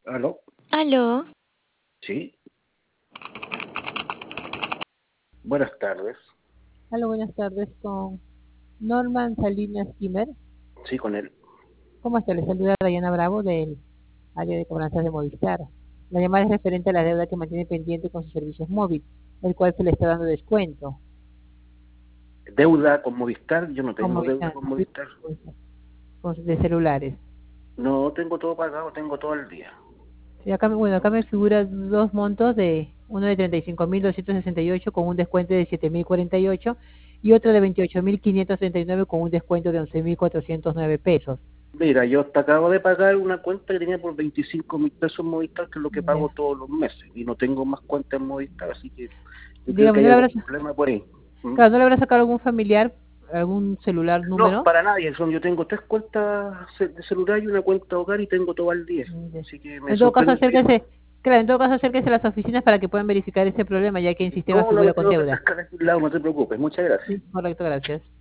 ¿Aló? Aló, Sí. Buenas tardes. Hola, buenas tardes con Norman Salinas Kimmer. Sí, con él. ¿Cómo está? Le saluda Dayana Bravo del área de cobranzas de Movistar. La llamada es referente a la deuda que mantiene pendiente con sus servicios móviles, el cual se le está dando descuento Deuda con Movistar. Yo no con tengo deuda Movistar, con Movistar. de celulares. No tengo todo pagado, tengo todo el día. Sí, acá me figura dos montos, uno de 35.268 con un descuento de 7.048 y otro de 28.539 con un descuento de 11.409 pesos. Mira, yo hasta acabo de pagar una cuenta que tenía por 25.000 pesos en Movistar, que es lo que Ya. pago todos los meses. Y no tengo más cuenta en Movistar, así que yo creo que Digamos, hay algún problema por ahí. ¿Mm? claro, ¿no le habrá sacado algún familiar, algún celular No, número? para nadie. Yo tengo 3 cuentas de celular y una cuenta de hogar y tengo todo al día. Ya. Así que me En todo caso, sorprende esta llamada. claro, en todo caso, acérquese a las oficinas para que puedan verificar ese problema, ya que el sistema No, no lo figura con tengo que deuda. sacar de ningún lado, no te preocupes. Muchas gracias. Sí, correcto, gracias.